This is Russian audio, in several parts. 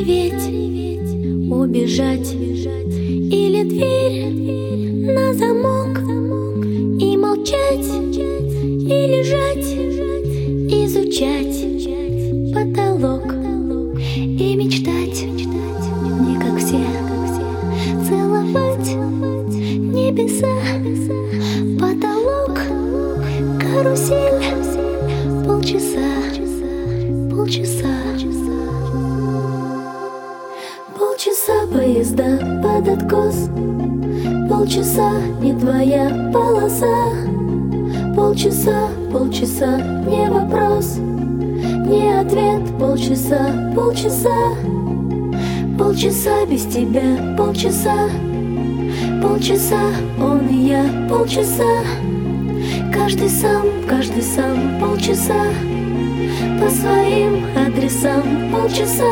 зареветь, убежать, или дверь на замок, и молчать, и лежать, изучать потолок и мечтать, не как все, целовать небеса, потолок, карусель, полчаса, полчаса поезда под откос, полчаса не твоя полоса, полчаса не вопрос, не ответ, полчаса без тебя, полчаса он и я, полчаса каждый сам, полчаса по своим адресам, полчаса.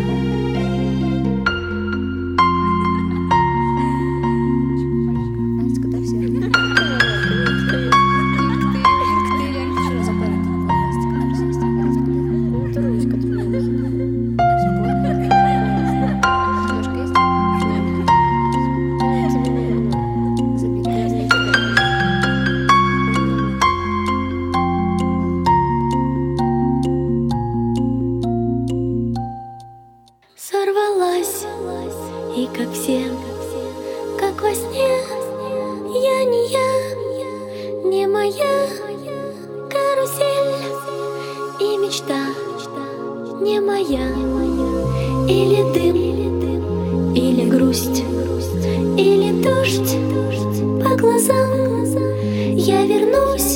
Сорвалась, и как все, как во сне, я не я, не моя карусель, и мечта не моя, или дым, или грусть, или дождь по глазам. Я вернусь,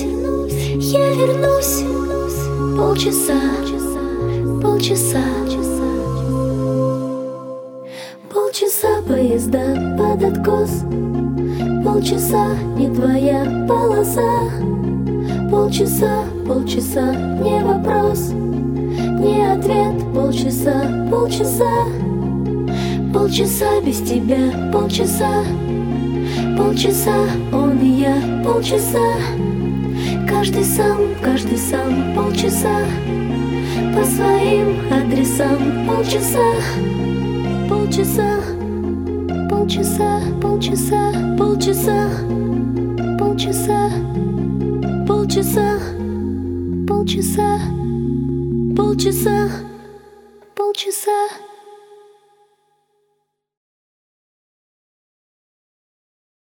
полчаса, полчаса поезда под откос, полчаса не твоя полоса, полчаса не вопрос, не ответ, полчаса без тебя, полчаса он и я, полчаса каждый сам, полчаса по своим адресам, полчаса, полчаса, полчаса.